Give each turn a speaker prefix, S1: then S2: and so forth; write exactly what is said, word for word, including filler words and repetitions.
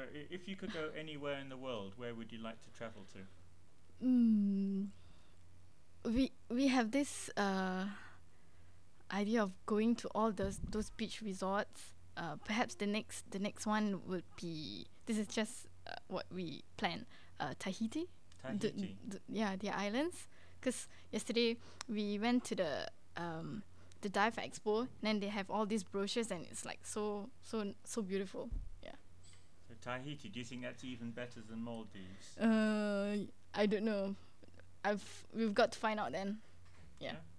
S1: i- if you could go anywhere in the world, where would you like to travel to?
S2: Mm, we we have this uh idea of going to all those those beach resorts. Uh, perhaps the next the next one would be, this is just uh, what we plan. Uh, Tahiti, the,
S1: Tahiti.
S2: the yeah, the islands. Because yesterday we went to the um the dive expo, and then they have all these brochures, and it's like so so so beautiful. Yeah.
S1: So Tahiti, do you think that's even better than Maldives?
S2: Uh, I don't know. I've we've got to find out then. Yeah.
S1: Yeah.